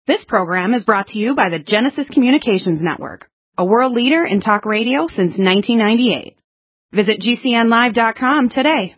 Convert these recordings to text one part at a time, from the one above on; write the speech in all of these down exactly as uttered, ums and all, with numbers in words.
This program is brought to you by the Genesis Communications Network, a world leader in talk radio since nineteen ninety-eight. Visit G C N live dot com today.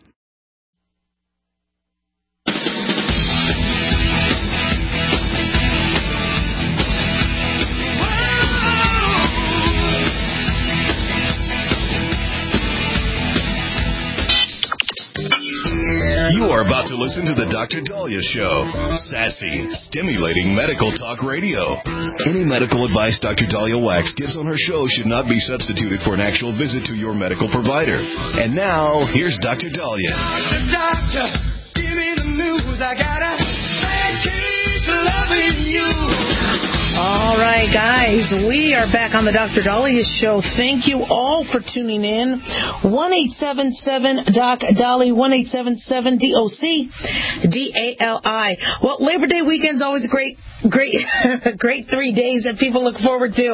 You are about to listen to the Doctor Daliah Show. Sassy, stimulating medical talk radio. Any medical advice Doctor Daliah Wax gives on her show should not be substituted for an actual visit to your medical provider. And now, here's Doctor Daliah. Doctor, give me the news. I got a bad case of loving you. All right, guys, we are back on the Doctor Daliah Show. Thank you all for tuning in. one eight seven seven D O C D A L I, one eight seven seven D O C D A L I. Well, Labor Day weekend's always a great, great, great three days that people look forward to.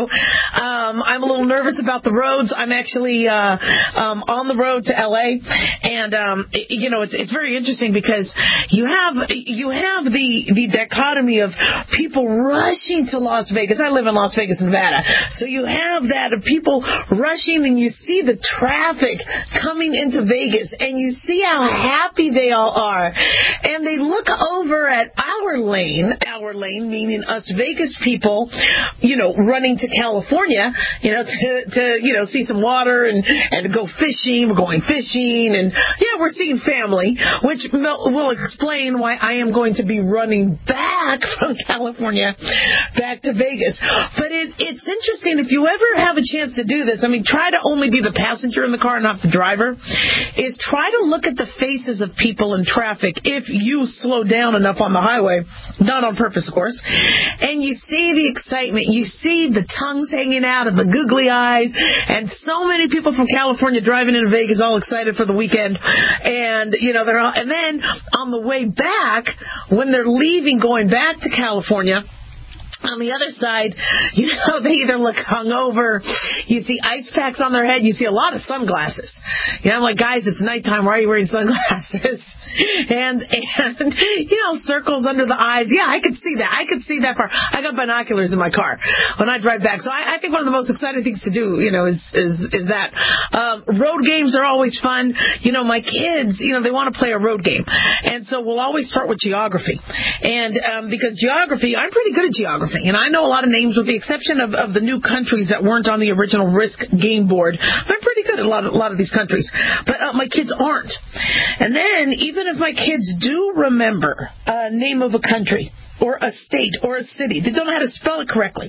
Um, I'm a little nervous about the roads. I'm actually uh, um, on the road to L A, and um, it, you know, it's, it's very interesting because you have you have the the dichotomy of people rushing to Las Vegas. I live in Las Vegas, Nevada. So you have that of people rushing, and you see the traffic coming into Vegas, and you see how happy they all are. And they look over at our lane, our lane meaning us Vegas people, you know, running to California, you know, to, to you know, see some water and, and go fishing. We're going fishing, and yeah, we're seeing family, which will explain why I am going to be running back from California back to Vegas. But it, it's interesting, if you ever have a chance to do this, I mean, try to only be the passenger in the car, not the driver, is try to look at the faces of people in traffic if you slow down enough on the highway, not on purpose, of course, and you see the excitement, you see the tongues hanging out and the googly eyes, and so many people from California driving into Vegas all excited for the weekend, and, you know, they're all, and then on the way back, when they're leaving, going back to California, on the other side, you know, they either look hungover, you see ice packs on their head, you see a lot of sunglasses. You know, I'm like, guys, it's nighttime, why are you wearing sunglasses? And, and, you know, circles under the eyes. Yeah, I could see that. I could see that far. I got binoculars in my car when I drive back. So I, I think one of the most exciting things to do, you know, is, is, is that. Um, road games are always fun. You know, my kids, you know, they want to play a road game. And so we'll always start with geography. And, um, because geography, I'm pretty good at geography. And I know a lot of names with the exception of, of the new countries that weren't on the original Risk game board. I'm pretty good at a lot of, a lot of these countries. But uh, my kids aren't. And then, even if my kids do remember a name of a country or a state or a city, they don't know how to spell it correctly.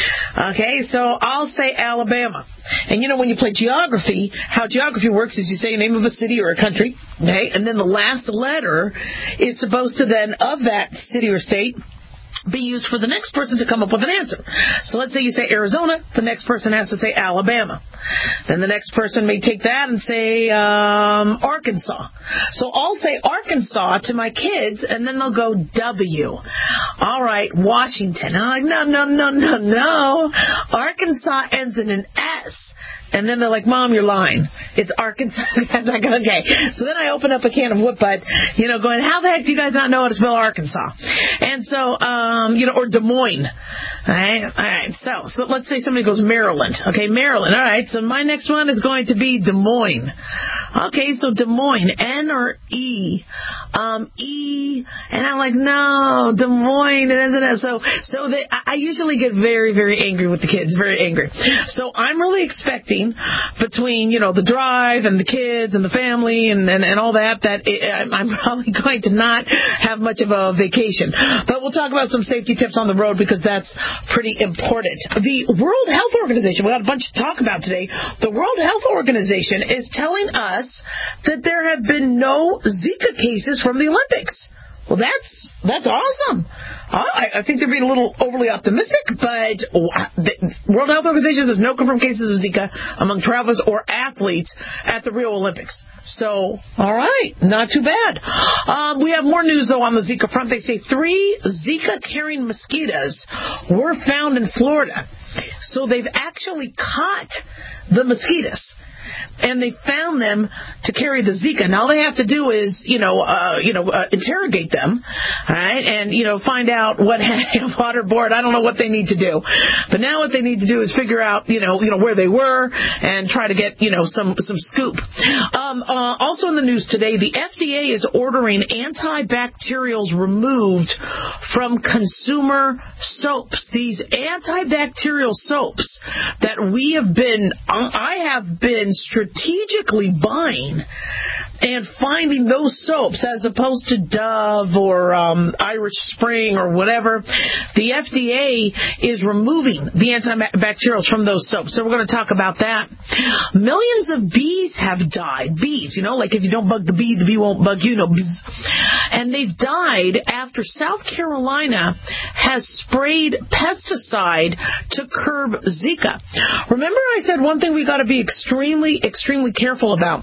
Okay, so I'll say Alabama. And you know, when you play geography, how geography works is you say a name of a city or a country, okay, and then the last letter is supposed to then, of that city or state, be used for the next person to come up with an answer. So let's say you say Arizona, the next person has to say Alabama. Then the next person may take that and say um, Arkansas. So I'll say Arkansas to my kids, and then they'll go W. All right, Washington. I'm like, no, no, no, no, no. Arkansas ends in an S. And then they're like, Mom, you're lying. It's Arkansas. Okay. So then I open up a can of whoop butt, you know, going, how the heck do you guys not know how to spell Arkansas? And so, um, you know, or Des Moines. All right. All right. So, so let's say somebody goes Maryland. Okay, Maryland. All right. So my next one is going to be Des Moines. Okay. So Des Moines, N or E? Um, E. And I'm like, no, Des Moines. It isn't it. So, so they, I usually get very, very angry with the kids. Very angry. So I'm really expecting between, you know, the drive and the kids and the family and, and, and all that, that it, I'm probably going to not have much of a vacation. But we'll talk about some safety tips on the road because that's pretty important. The World Health Organization, we got a bunch to talk about today. The World Health Organization is telling us that there have been no Zika cases from the Olympics. Well, that's that's awesome. I, I think they're being a little overly optimistic, but the World Health Organization says no confirmed cases of Zika among travelers or athletes at the Rio Olympics. So, all right, not too bad. Um, we have more news, though, on the Zika front. They say three Zika-carrying mosquitoes were found in Florida. So they've actually caught the mosquitoes. and they found them to carry the Zika. Now all they have to do is, you know, uh, you know, uh, interrogate them, all right, and, you know, find out what waterboard. I don't know what they need to do. But now what they need to do is figure out, you know, you know, where they were and try to get, you know, some, some scoop. Um, uh, also in the news today, the F D A is ordering antibacterials removed from consumer soaps. These antibacterial soaps that we have been, I have been strategically buying and finding those soaps as opposed to Dove or um, Irish Spring or whatever. The F D A is removing the antibacterials from those soaps. So we're going to talk about that. Millions of bees have died. Bees, you know, like if you don't bug the bee, the bee won't bug you. No, bzz. And they've died after South Carolina has sprayed pesticide to curb Zika. Remember I said one thing we got to be extremely, extremely careful about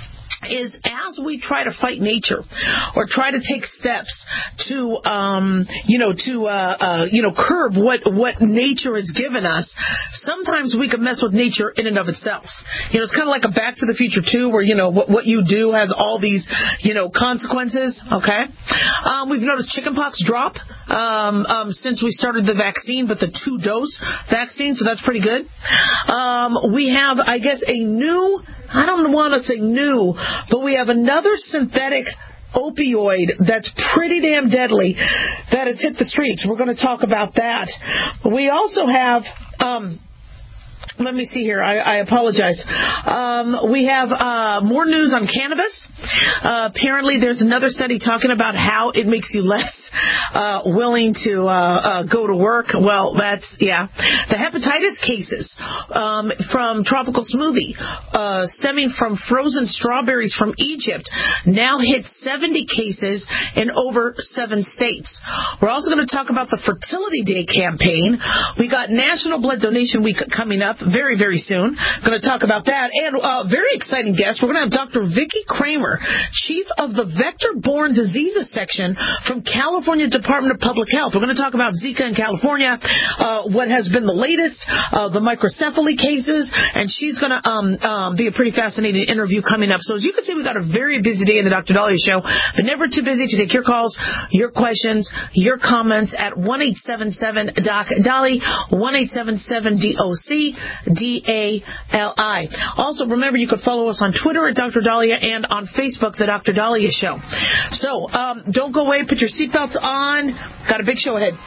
is as we try to fight nature or try to take steps to, um, you know, to, uh, uh, you know, curb what, what nature has given us, sometimes we can mess with nature in and of itself. You know, it's kind of like a Back to the Future two where, you know, what, what you do has all these, you know, consequences, okay? Um, we've noticed chickenpox drop um, um, since we started the vaccine, but the two-dose vaccine, so that's pretty good. Um, we have, I guess, a new, I don't want to say new, but we have another synthetic opioid that's pretty damn deadly that has hit the streets. We're going to talk about that. We also have... Um, Let me see here. I, I apologize. Um, we have uh, more news on cannabis. Uh, apparently, there's another study talking about how it makes you less uh, willing to uh, uh, go to work. Well, that's, yeah. The hepatitis cases um, from Tropical Smoothie, uh, stemming from frozen strawberries from Egypt, now hit seventy cases in over seven states. We're also going to talk about the Fertility Day campaign. We got National Blood Donation Week coming up very, very soon. Going to talk about that. And a uh, very exciting guest. We're going to have Doctor Vicki Kramer, Chief of the Vector-Borne Diseases Section from California Department of Public Health. We're going to talk about Zika in California, uh, what has been the latest, uh, the microcephaly cases, and she's going to um, um, be a pretty fascinating interview coming up. So as you can see, we've got a very busy day in the Doctor Daliah Show, but never too busy to take your calls, your questions, your comments at one eight seven seven D O C D A L I, one eight seven seven D O C D A L I. Also, remember, you could follow us on Twitter at Doctor Daliah and on Facebook, The Doctor Daliah Show. So, um, don't go away. Put your seatbelts on. Got a big show ahead.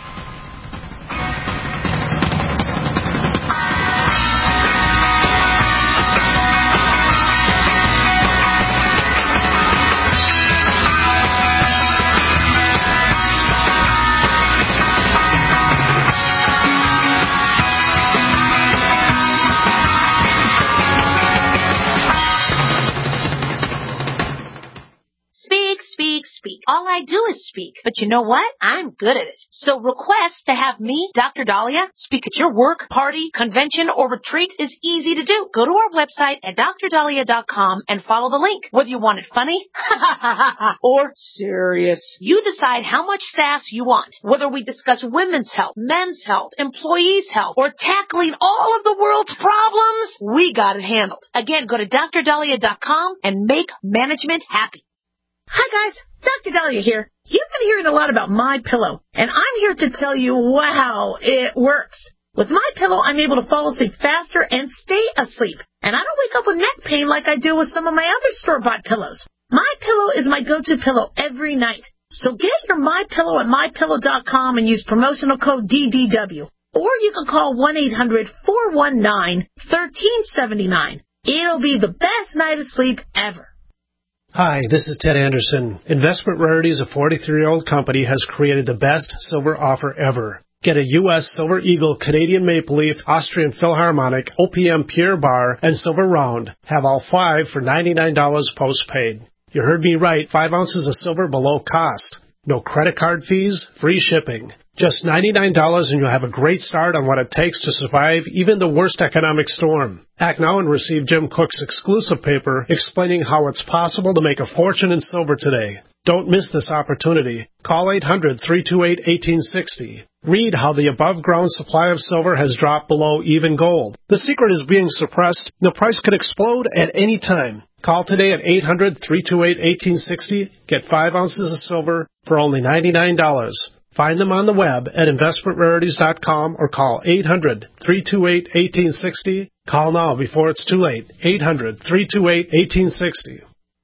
Speak. All I do is speak. But you know what? I'm good at it. So request to have me, Doctor Daliah, speak at your work, party, convention, or retreat is easy to do. Go to our website at D R daliah dot com and follow the link. Whether you want it funny or serious, you decide how much sass you want. Whether we discuss women's health, men's health, employees' health, or tackling all of the world's problems, we got it handled. Again, go to D R daliah dot com and make management happy. Hi guys, Doctor Daliah here. You've been hearing a lot about MyPillow, and I'm here to tell you, wow, it works. With MyPillow, I'm able to fall asleep faster and stay asleep, and I don't wake up with neck pain like I do with some of my other store-bought pillows. MyPillow is my go-to pillow every night. So get your MyPillow at my pillow dot com and use promotional code D D W. Or you can call one eight hundred four one nine one three seven nine. It'll be the best night of sleep ever. Hi, this is Ted Anderson. Investment Rarities, a forty-three-year-old company, has created the best silver offer ever. Get a U S Silver Eagle, Canadian Maple Leaf, Austrian Philharmonic, O P M Pure Bar, and Silver Round. Have all five for ninety-nine dollars postpaid. You heard me right, five ounces of silver below cost. No credit card fees, free shipping. Just ninety-nine dollars and you'll have a great start on what it takes to survive even the worst economic storm. Act now and receive Jim Cook's exclusive paper explaining how it's possible to make a fortune in silver today. Don't miss this opportunity. Call eight hundred, three two eight, one eight six zero. Read how the above-ground supply of silver has dropped below even gold. The secret is being suppressed. The price could explode at any time. Call today at eight hundred, three two eight, one eight six zero. Get five ounces of silver for only ninety-nine dollars. Find them on the web at investment rarities dot com or call eight hundred, three two eight, one eight six zero. Call now before it's too late. eight hundred, three two eight, one eight six zero.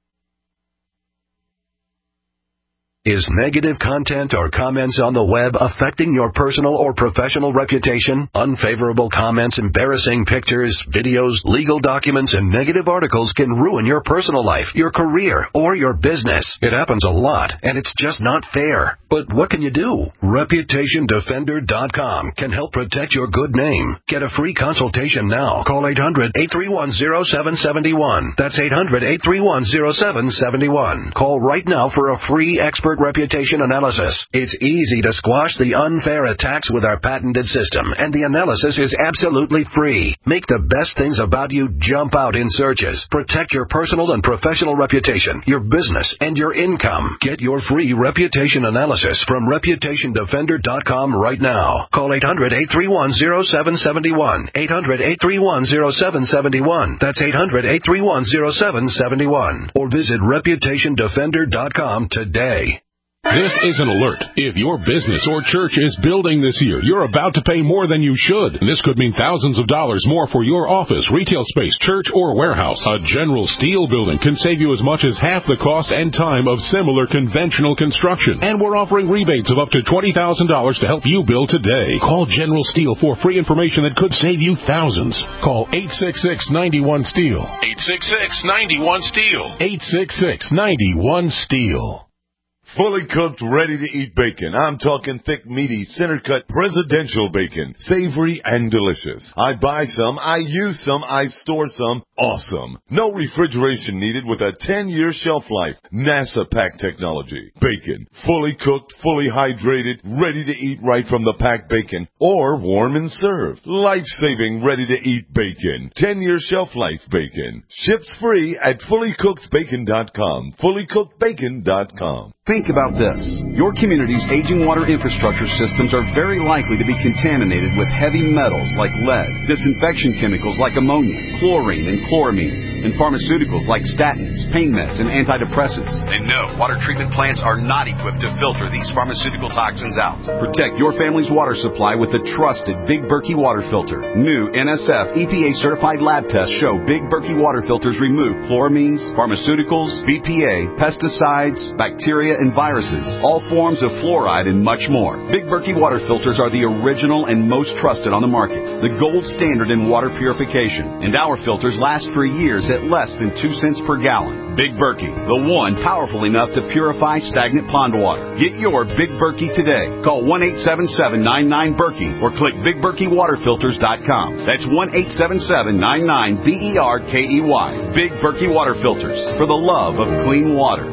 Is negative content or comments on the web affecting your personal or professional reputation? Unfavorable comments, embarrassing pictures, videos, legal documents, and negative articles can ruin your personal life, your career, or your business. It happens a lot, and it's just not fair. But what can you do? reputation defender dot com can help protect your good name. Get a free consultation now. Call eight hundred, eight three one, zero seven seven one. That's eight hundred, eight three one, zero seven seven one. Call right now for a free expert reputation analysis. It's easy to squash the unfair attacks with our patented system, and the analysis is absolutely free. Make the best things about you jump out in searches. Protect your personal and professional reputation, your business, and your income. Get your free reputation analysis from reputation defender dot com right now. Call eight hundred, eight three one, zero seven seven one. eight hundred, eight three one, zero seven seven one. That's eight hundred, eight three one, zero seven seven one. Or visit reputation defender dot com today. This is an alert. If your business or church is building this year, you're about to pay more than you should. And this could mean thousands of dollars more for your office, retail space, church, or warehouse. A General Steel building can save you as much as half the cost and time of similar conventional construction. And we're offering rebates of up to twenty thousand dollars to help you build today. Call General Steel for free information that could save you thousands. Call eight six six, nine one, STEEL. eight six six, nine one, STEEL. eight six six, nine one, STEEL. Fully cooked, ready-to-eat bacon. I'm talking thick, meaty, center-cut, presidential bacon. Savory and delicious. I buy some, I use some, I store some. Awesome. No refrigeration needed with a ten-year shelf life. NASA pack technology. Bacon. Fully cooked, fully hydrated, ready to eat right from the packed bacon. Or warm and served. Life-saving, ready-to-eat bacon. ten-year shelf life bacon. Ships free at fully cooked bacon dot com. fully cooked bacon dot com. Think about this. Your community's aging water infrastructure systems are very likely to be contaminated with heavy metals like lead, disinfection chemicals like ammonia, chlorine and chloramines, and pharmaceuticals like statins, pain meds, and antidepressants. And no, water treatment plants are not equipped to filter these pharmaceutical toxins out. Protect your family's water supply with the trusted Big Berkey water filter. New N S F E P A-certified lab tests show Big Berkey water filters remove chloramines, pharmaceuticals, B P A, pesticides, bacteria, and viruses, all forms of fluoride, and much more. Big Berkey water filters are the original and most trusted on the market, the gold standard in water purification, and our filters last for years at less than two cents per gallon. Big Berkey, the one powerful enough to purify stagnant pond water. Get your Big Berkey today. Call one eight seven seven, nine nine, Berkey or click big berkey water filters dot com. That's one eight seven seven, nine nine, B E R K E Y. Big Berkey water filters, for the love of clean water.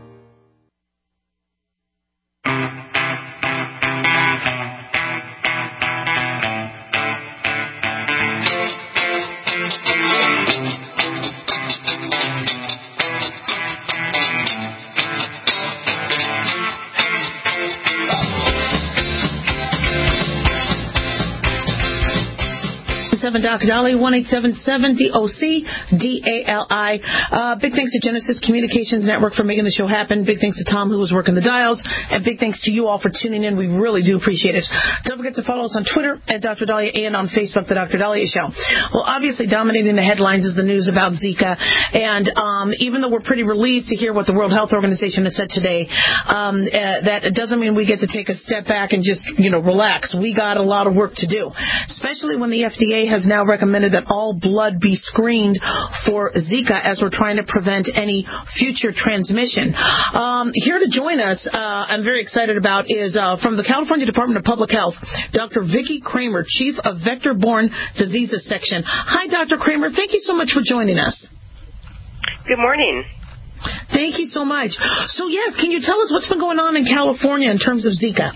Doc Dali, one eight seven seven D O C D A L I. Uh, big thanks to Genesis Communications Network for making the show happen. Big thanks to Tom, who was working the dials. And big thanks to you all for tuning in. We really do appreciate it. Don't forget to follow us on Twitter at Doctor Dahlia and on Facebook, The Doctor Dahlia Show. Well, obviously dominating the headlines is the news about Zika. And um, even though we're pretty relieved to hear what the World Health Organization has said today, um, uh, that doesn't mean we get to take a step back and just, you know, relax. We got a lot of work to do, especially when the F D A has now recommended that all blood be screened for Zika as we're trying to prevent any future transmission. Um, here to join us, uh, I'm very excited about, is uh, from the California Department of Public Health, Doctor Vicki Kramer, Chief of Vector-Borne Diseases Section. Hi, Doctor Kramer. Thank you so much for joining us. Good morning. Thank you so much. So, yes, can you tell us what's been going on in California in terms of Zika?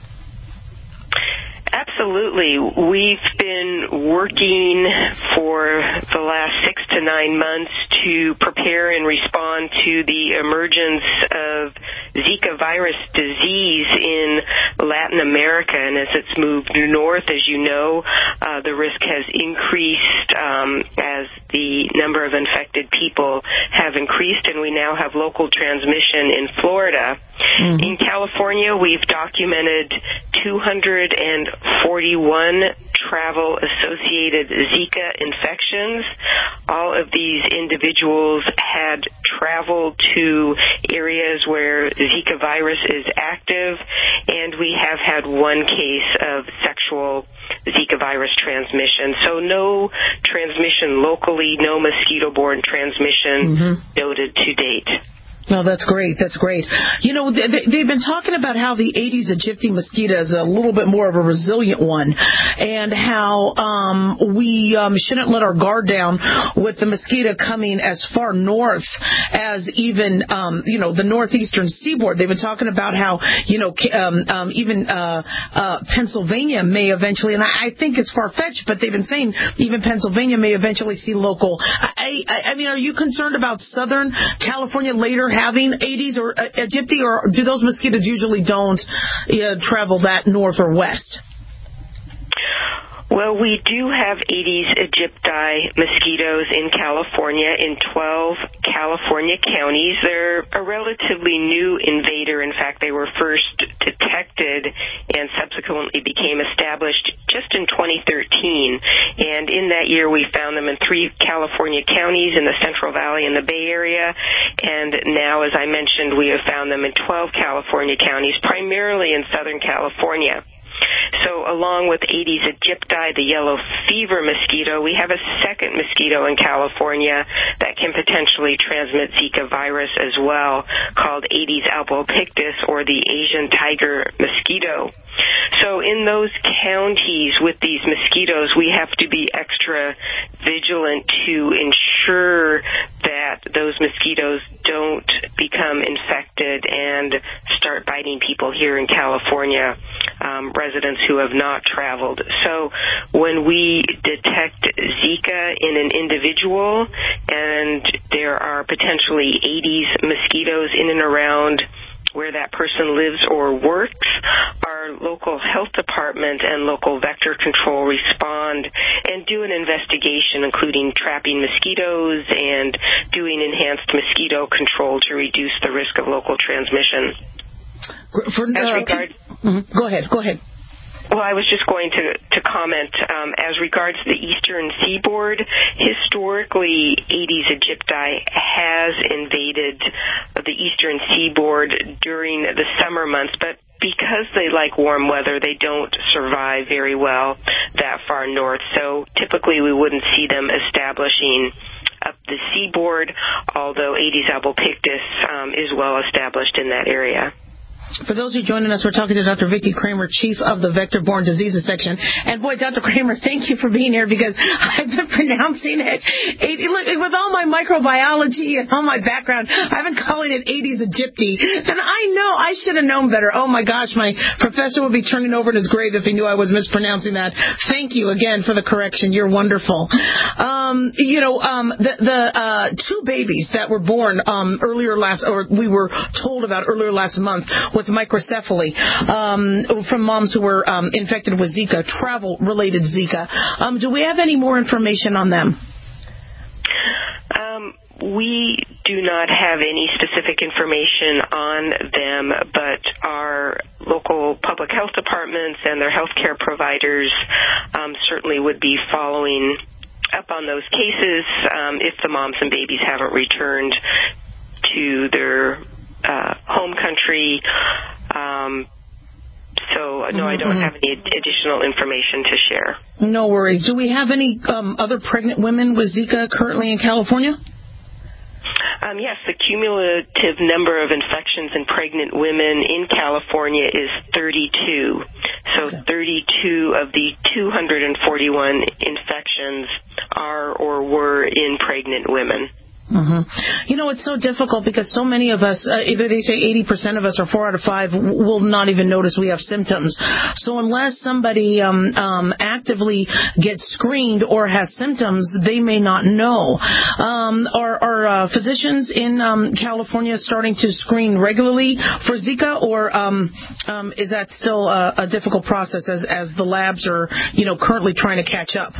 Absolutely. We've been working for the last six to nine months to prepare and respond to the emergence of Zika virus disease in Latin America. And as it's moved north, as you know, uh, the risk has increased um, as the number of infected people have increased, and we now have local transmission in Florida. Mm-hmm. In California, we've documented two hundred forty-one travel-associated Zika infections. All of these individuals had traveled to areas where Zika virus is active, and we have had one case of sexual Zika virus transmission. So no transmission locally, no mosquito-borne transmission mm-hmm. noted to date. No, that's great. That's great. You know, they, they've been talking about how the Aedes aegypti mosquito is a little bit more of a resilient one, and how um, we um, shouldn't let our guard down with the mosquito coming as far north as even, um, you know, the northeastern seaboard. They've been talking about how, you know, um, um, even uh, uh, Pennsylvania may eventually, and I, I think it's far-fetched, but they've been saying even Pennsylvania may eventually see local. I, I, I mean, are you concerned about Southern California later having Aedes or uh, aegypti, or do those mosquitoes usually don't uh, travel that north or west? Well, we do have Aedes aegypti mosquitoes in California, in twelve California counties. They're a relatively new invader. In fact, they were first detected and subsequently became established just in twenty thirteen. And in that year, we found them in three California counties in the Central Valley and the Bay Area. And now, as I mentioned, we have found them in twelve California counties, primarily in Southern California. So along with Aedes aegypti, the yellow fever mosquito, we have a second mosquito in California that can potentially transmit Zika virus as well, called Aedes albopictus, or the Asian tiger mosquito. So in those counties with these mosquitoes, we have to be extra vigilant to ensure that those mosquitoes don't become infected and start biting people here in California, um, residents who have not traveled. So when we detect Zika in an individual and there are potentially Aedes mosquitoes in and around where that person lives or works, our local health department and local vector control respond and do an investigation, including trapping mosquitoes and doing enhanced mosquito control to reduce the risk of local transmission. For, uh, as regard, mm-hmm. Go ahead. Go ahead. Well, I was just going to, to comment, um, as regards the eastern seaboard, historically, Aedes aegypti has invaded the eastern seaboard during the summer months, but because they like warm weather, they don't survive very well that far north. So typically we wouldn't see them establishing up the seaboard, although Aedes albopictus um, is well established in that area. For those who are joining us, we're talking to Doctor Vicki Kramer, Chief of the Vector-Borne Diseases Section. And boy, Doctor Kramer, thank you for being here, because I've been pronouncing it. Look, with all my microbiology and all my background, I've been calling it Aedes aegypti. And I know I should have known better. Oh, my gosh, my professor would be turning over in his grave if he knew I was mispronouncing that. Thank you again for the correction. You're wonderful. Um, you know, um, the, the uh, two babies that were born um, earlier last, or we were told about earlier last month, with microcephaly um, from moms who were um, infected with Zika, travel-related Zika. Um, do we have any more information on them? Um, we do not have any specific information on them, but our local public health departments and their healthcare providers um, certainly would be following up on those cases um, if the moms and babies haven't returned to their Uh, home country. Um, so, no, I don't have any additional information to share. No worries. Do we have any um, other pregnant women with Zika currently in California? Um, yes, the cumulative number of infections in pregnant women in California is thirty-two. So okay. thirty-two of the two hundred forty-one infections are or were in pregnant women. Mm-hmm. You know, it's so difficult because so many of us, uh, either they say eighty percent of us or four out of five will not even notice we have symptoms. So unless somebody um, um, actively gets screened or has symptoms, they may not know. Um, are are uh, physicians in um, California starting to screen regularly for Zika, or um, um, is that still a, a difficult process as, as the labs are, you know, currently trying to catch up?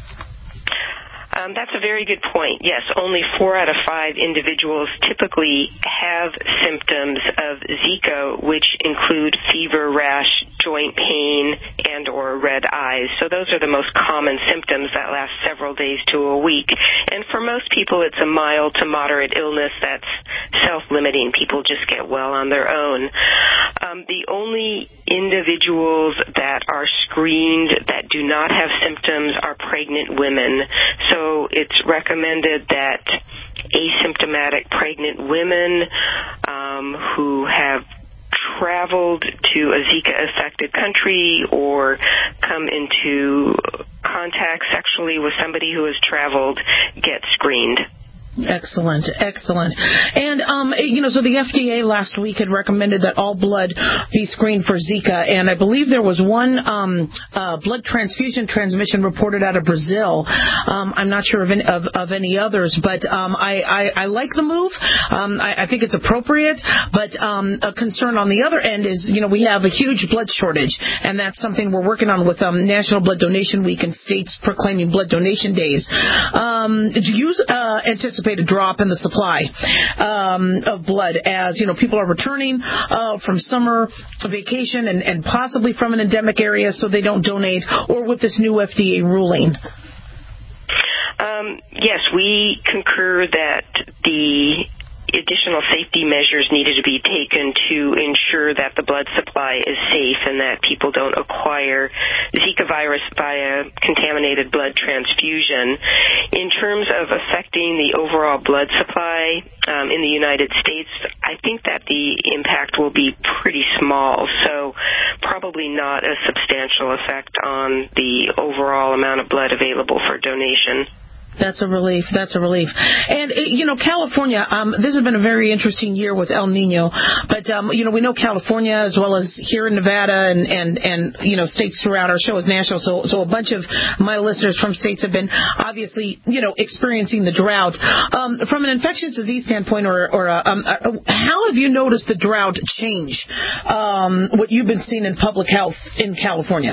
Um, that's a very good point. Yes, only four out of five individuals typically have symptoms of Zika, which include fever, rash, joint pain, and or red eyes. So those are the most common symptoms that last several days to a week. And for most people, it's a mild to moderate illness that's self-limiting. People just get well on their own. Um, the only individuals that are screened that do not have symptoms are pregnant women. So it's recommended that asymptomatic pregnant women um, who have traveled to a Zika-affected country or come into contact sexually with somebody who has traveled get screened. Excellent, excellent. And, um, you know, so the F D A last week had recommended that all blood be screened for Zika, and I believe there was one um, uh, blood transfusion transmission reported out of Brazil. Um, I'm not sure of any, of, of any others, but um, I, I, I like the move. Um, I, I think it's appropriate, but um, a concern on the other end is, you know, we have a huge blood shortage, and that's something we're working on with um, National Blood Donation Week and states proclaiming blood donation days. Um, do you uh, anticipate a drop in the supply um, of blood as, you know, people are returning uh, from summer vacation and, and possibly from an endemic area so they don't donate, or with this new F D A ruling? Um, yes, we concur that the additional safety measures needed to be taken to ensure that the blood supply is safe and that people don't acquire Zika virus via contaminated blood transfusion. In terms of affecting the overall blood supply um, in the United States, I think that the impact will be pretty small, so probably not a substantial effect on the overall amount of blood available for donation. That's a relief. That's a relief. And, you know, California, um, this has been a very interesting year with El Nino. But, um, you know, we know California as well as here in Nevada and, and, and you know, states throughout. Our show is national. So, so a bunch of my listeners from states have been obviously, you know, experiencing the drought. Um, from an infectious disease standpoint, or, or uh, um, uh, how have you noticed the drought change um, what you've been seeing in public health in California?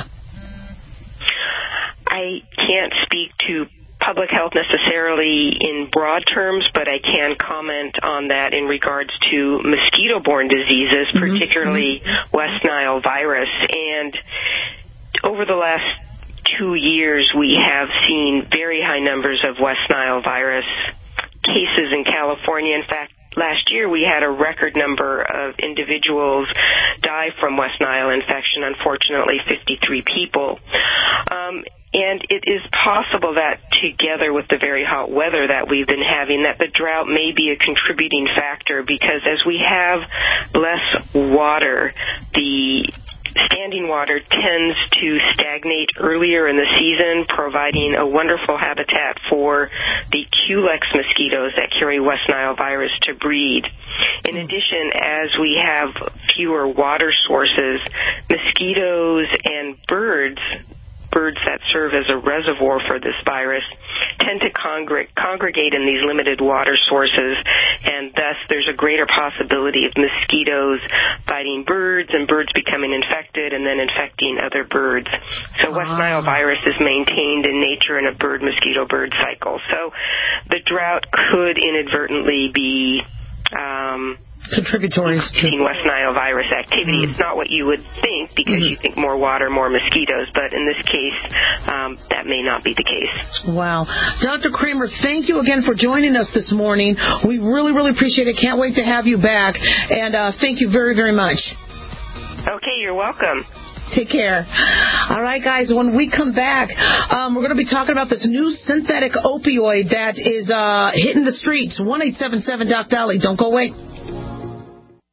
I can't speak to public health necessarily in broad terms, but I can comment on that in regards to mosquito-borne diseases, mm-hmm. particularly mm-hmm. West Nile virus. And over the last two years, we have seen very high numbers of West Nile virus cases in California. In fact, last year we had a record number of individuals die from West Nile infection, unfortunately fifty-three people. Um, And it is possible that together with the very hot weather that we've been having, that the drought may be a contributing factor, because as we have less water, the standing water tends to stagnate earlier in the season, providing a wonderful habitat for the Culex mosquitoes that carry West Nile virus to breed. In addition, as we have fewer water sources, mosquitoes and birds birds that serve as a reservoir for this virus tend to congr- congregate in these limited water sources, and thus there's a greater possibility of mosquitoes biting birds and birds becoming infected and then infecting other birds. So West ah. Nile virus is maintained in nature in a bird-mosquito-bird cycle. So the drought could inadvertently be um, contributory to West Nile virus activity. Mm. It's not what you would think, because mm-hmm. you think more water, more mosquitoes, but in this case, um, that may not be the case. Wow. Doctor Kramer, thank you again for joining us this morning. We really, really appreciate it. Can't wait to have you back, and uh, thank you very, very much. Okay, you're welcome. Take care. All right, guys, when we come back, um, we're going to be talking about this new synthetic opioid that is uh, hitting the streets. one eight seven seven Doc Dolly. Don't go away.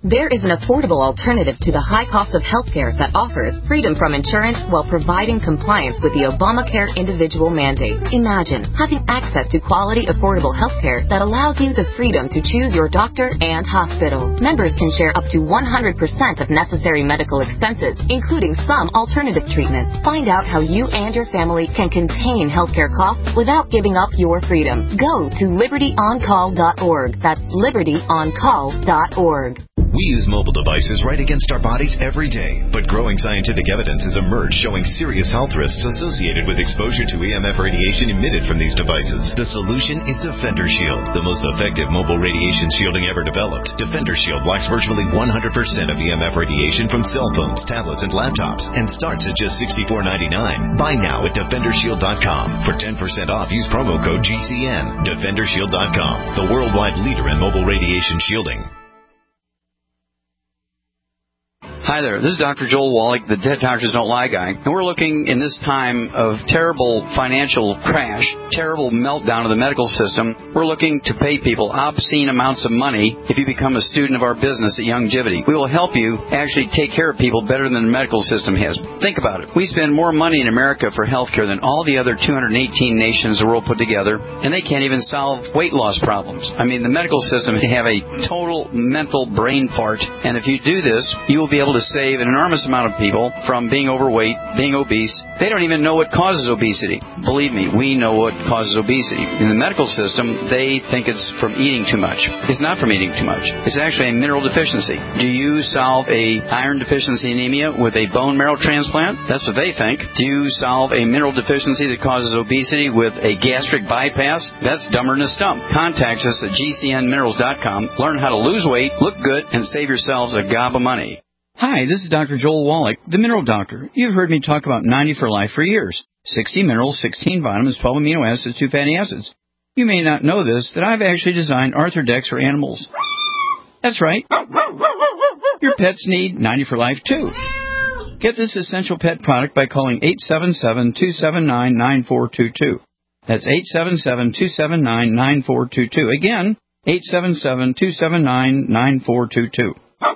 There is an affordable alternative to the high cost of healthcare that offers freedom from insurance while providing compliance with the Obamacare individual mandate. Imagine having access to quality, affordable healthcare that allows you the freedom to choose your doctor and hospital. Members can share up to one hundred percent of necessary medical expenses, including some alternative treatments. Find out how you and your family can contain healthcare costs without giving up your freedom. Go to liberty on call dot org. That's liberty on call dot org. We use mobile devices right against our bodies every day, but growing scientific evidence has emerged showing serious health risks associated with exposure to E M F radiation emitted from these devices. The solution is Defender Shield, the most effective mobile radiation shielding ever developed. Defender Shield blocks virtually one hundred percent of E M F radiation from cell phones, tablets, and laptops, and starts at just sixty-four ninety-nine. Buy now at defender shield dot com. For ten percent off, use promo code G C N. defender shield dot com, the worldwide leader in mobile radiation shielding. Hi there, this is Doctor Joel Wallach, the Dead Doctors Don't Lie guy, and we're looking in this time of terrible financial crash, terrible meltdown of the medical system, we're looking to pay people obscene amounts of money if you become a student of our business at Youngevity. We will help you actually take care of people better than the medical system has. Think about it. We spend more money in America for health care than all the other two hundred eighteen nations of the world put together, and they can't even solve weight loss problems. I mean, the medical system can have a total mental brain fart, and if you do this, you will be able to save an enormous amount of people from being overweight, being obese. They don't even know what causes obesity. Believe me, we know what causes obesity. In the medical system, they think it's from eating too much. It's not from eating too much. It's actually a mineral deficiency. Do you solve a iron deficiency anemia with a bone marrow transplant? That's what they think. Do you solve a mineral deficiency that causes obesity with a gastric bypass? That's dumber than a stump. Contact us at G C N minerals dot com. Learn how to lose weight, look good, and save yourselves a gob of money. Hi, this is Doctor Joel Wallach, the Mineral Doctor. You've heard me talk about ninety for Life for years. sixty minerals, sixteen vitamins, twelve amino acids, two fatty acids. You may not know this, that I've actually designed Arthrodex for animals. That's right. Your pets need ninety for Life, too. Get this essential pet product by calling eight seven seven, two seven nine, nine four two two. That's eight seven seven, two seven nine, nine four two two. Again, eight seven seven, two seven nine, nine four two two.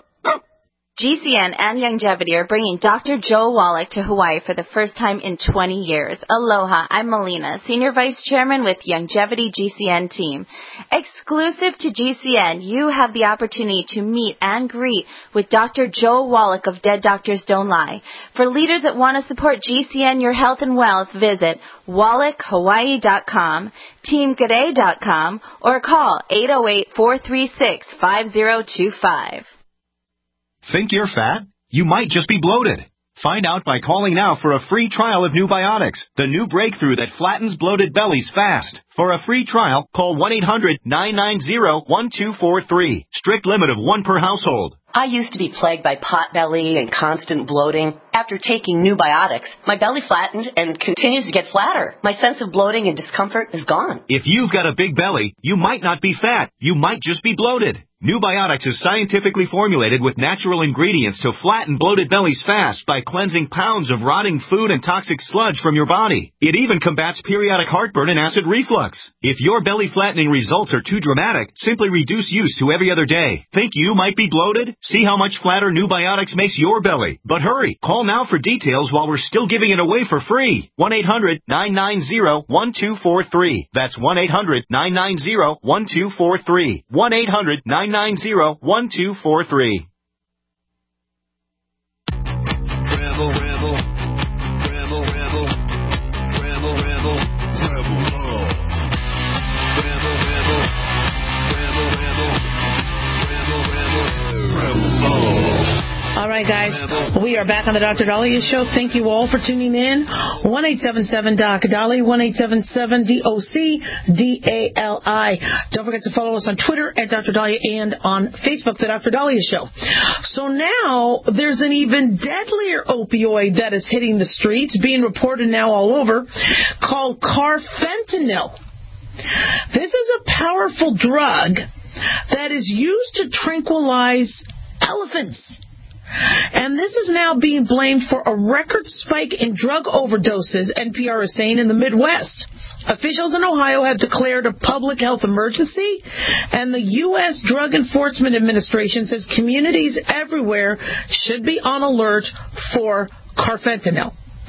G C N and Youngevity are bringing Doctor Joe Wallach to Hawaii for the first time in twenty years. Aloha, I'm Melina, Senior Vice Chairman with Youngevity G C N team. Exclusive to G C N, you have the opportunity to meet and greet with Doctor Joe Wallach of Dead Doctors Don't Lie. For leaders that want to support G C N, your health and wealth, visit wallach hawaii dot com, team g'day dot com, or call eight oh eight, four three six, five oh two five. Think you're fat? You might just be bloated. Find out by calling now for a free trial of New Biotics, the new breakthrough that flattens bloated bellies fast. For a free trial, call one eight hundred, nine nine zero, one two four three. Strict limit of one per household. I used to be plagued by pot belly and constant bloating. After taking New Biotics, my belly flattened and continues to get flatter. My sense of bloating and discomfort is gone. If you've got a big belly, you might not be fat. You might just be bloated. New Biotics is scientifically formulated with natural ingredients to flatten bloated bellies fast by cleansing pounds of rotting food and toxic sludge from your body. It even combats periodic heartburn and acid reflux. If your belly flattening results are too dramatic, simply reduce use to every other day. Think you might be bloated? See how much flatter New Biotics makes your belly. But hurry, call now for details while we're still giving it away for free. one eight hundred, nine nine zero, one two four three. That's one eight hundred, nine nine zero, one two four three. one eight hundred, nine nine zero, one two four three. Rebel, rebel, rebel, rebel, rebel, rebel, rebel love. Rebel, rebel, rebel, rebel, rebel, rebel, rebel love. All right, guys, we are back on the Doctor Dahlia Show. Thank you all for tuning in. one eight seven seven, D O C, Dolly, one eight seven seven, D O C, D A L I. Don't forget to follow us on Twitter at Doctor Dahlia and on Facebook, The Doctor Dahlia Show. So now there's an even deadlier opioid that is hitting the streets, being reported now all over, called carfentanil. This is a powerful drug that is used to tranquilize elephants. And this is now being blamed for a record spike in drug overdoses, N P R is saying, in the Midwest. Officials in Ohio have declared a public health emergency, and the U S Drug Enforcement Administration says communities everywhere should be on alert for carfentanil.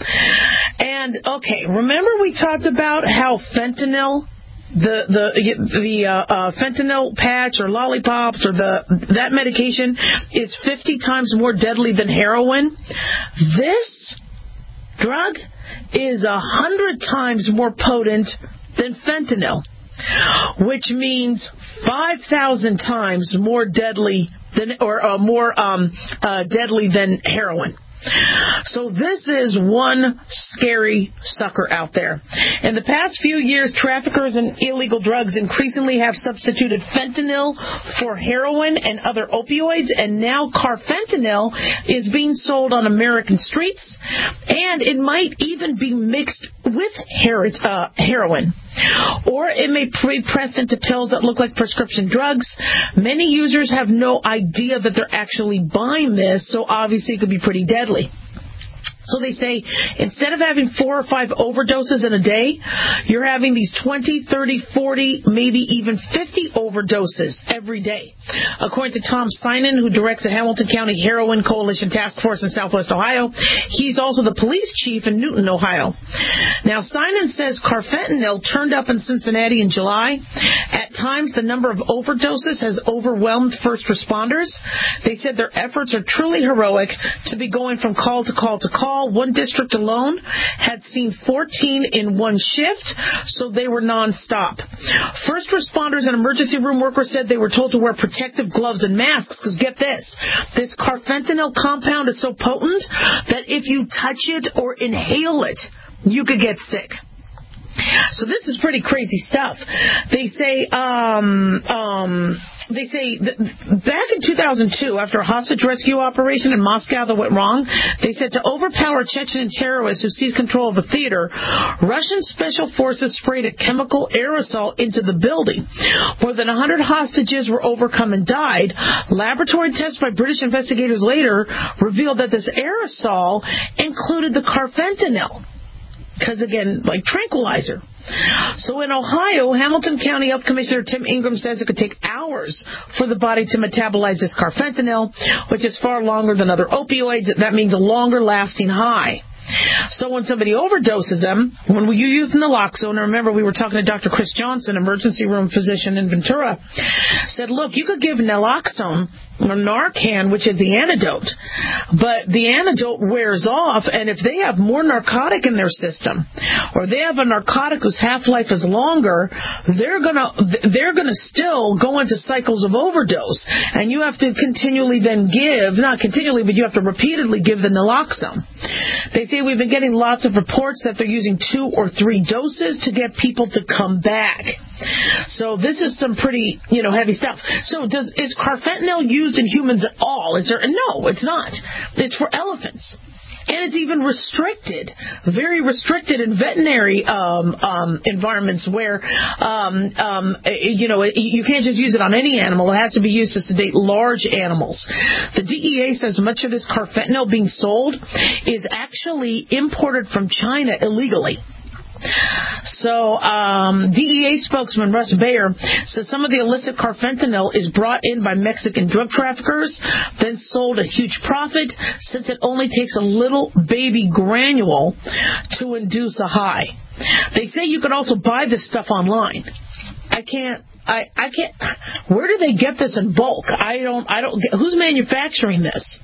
And, okay, remember we talked about how fentanyl, the the the uh, uh, fentanyl patch or lollipops or the that medication is fifty times more deadly than heroin? This drug is a hundred times more potent than fentanyl, which means five thousand times more deadly than, or uh, more um, uh, deadly than heroin. So this is one scary sucker out there. In the past few years, traffickers in illegal drugs increasingly have substituted fentanyl for heroin and other opioids, and now carfentanil is being sold on American streets, and it might even be mixed with her- uh, heroin. Or it may be pressed into pills that look like prescription drugs. Many users have no idea that they're actually buying this, so obviously it could be pretty deadly. So they say instead of having four or five overdoses in a day, you're having these twenty, thirty, forty, maybe even fifty overdoses every day. According to Tom Sinan, who directs the Hamilton County Heroin Coalition Task Force in Southwest Ohio, he's also the police chief in Newton, Ohio. Now, Sinan says carfentanil turned up in Cincinnati in July. At times, the number of overdoses has overwhelmed first responders. They said their efforts are truly heroic to be going from call to call to call. One district alone had seen fourteen in one shift, so they were nonstop. First responders and emergency room workers said they were told to wear protective gloves and masks, because get this, this carfentanil compound is so potent that if you touch it or inhale it, you could get sick. So this is pretty crazy stuff. They say, um, um, they say that back in two thousand two, after a hostage rescue operation in Moscow that went wrong, they said to overpower Chechen terrorists who seized control of a theater, Russian special forces sprayed a chemical aerosol into the building. More than one hundred hostages were overcome and died. Laboratory tests by British investigators later revealed that this aerosol included the carfentanil. Because, again, like tranquilizer. So in Ohio, Hamilton County Health Commissioner Tim Ingram says it could take hours for the body to metabolize this carfentanil, which is far longer than other opioids. That means a longer-lasting high. So when somebody overdoses them, when you use naloxone, and remember we were talking to Doctor Chris Johnson, emergency room physician in Ventura, said, look, you could give naloxone or Narcan, which is the antidote, but the antidote wears off, and if they have more narcotic in their system, or they have a narcotic whose half-life is longer, they're gonna they're gonna still go into cycles of overdose, and you have to continually then give, not continually, but you have to repeatedly give the naloxone. They say we've been getting lots of reports that they're using two or three doses to get people to come back. So this is some pretty, you know, heavy stuff. So does is carfentanil used in humans at all? Is there? No, it's not. It's for elephants. And it's even restricted, very restricted in veterinary um, um, environments where, um, um, you know, you can't just use it on any animal. It has to be used to sedate large animals. The D E A says much of this carfentanil being sold is actually imported from China illegally. So um, D E A spokesman Russ Bayer says some of the illicit carfentanil is brought in by Mexican drug traffickers, then sold at huge profit, since it only takes a little baby granule to induce a high. They say you could also buy this stuff online. I can't. I, I can't. Where do they get this in bulk? I don't. I don't. Who's manufacturing this?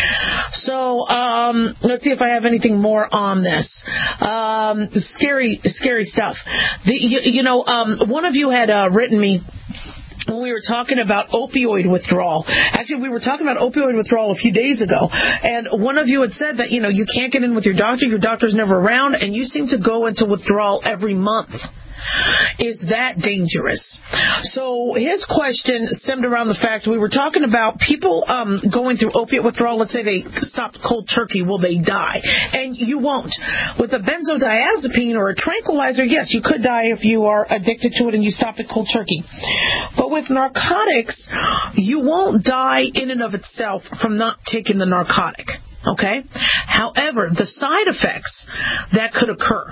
So um, let's see if I have anything more on this. Um, scary, scary stuff. The, you, you know, um, one of you had uh, written me when we were talking about opioid withdrawal. Actually, we were talking about opioid withdrawal a few days ago, and one of you had said that, you know, you can't get in with your doctor, your doctor's never around, and you seem to go into withdrawal every month. is that dangerous? So his question stemmed around the fact we were talking about people um, going through opiate withdrawal. Let's say they stopped cold turkey. Will they die? And you won't. With a benzodiazepine or a tranquilizer, yes, you could die if you are addicted to it and you stop it cold turkey. But with narcotics, you won't die in and of itself from not taking the narcotic. Okay? However, the side effects that could occur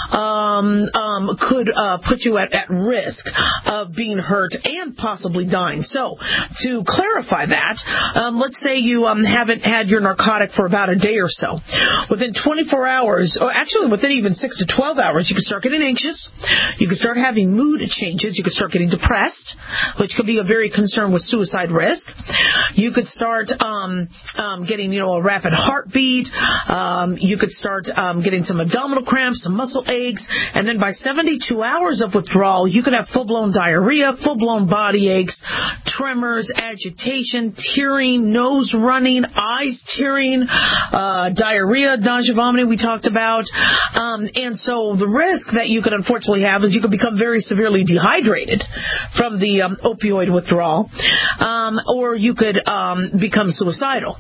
um, um, could uh, put you at, at risk of being hurt and possibly dying. So, to clarify that, um, let's say you um, haven't had your narcotic for about a day or so. Within twenty-four hours, or actually within even six to twelve hours, you could start getting anxious. You could start having mood changes. You could start getting depressed, which could be a very concern with suicide risk. You could start um, um, getting, you know, a rapid heartbeat. Um, you could start um, getting some abdominal cramps, some muscle aches, and then by seventy-two hours of withdrawal, you could have full-blown diarrhea, full-blown body aches, tremors, agitation, tearing, nose running, eyes tearing, uh, diarrhea, nausea, vomiting we talked about. Um, and so the risk that you could unfortunately have is you could become very severely dehydrated from the um, opioid withdrawal, um, or you could um, become suicidal.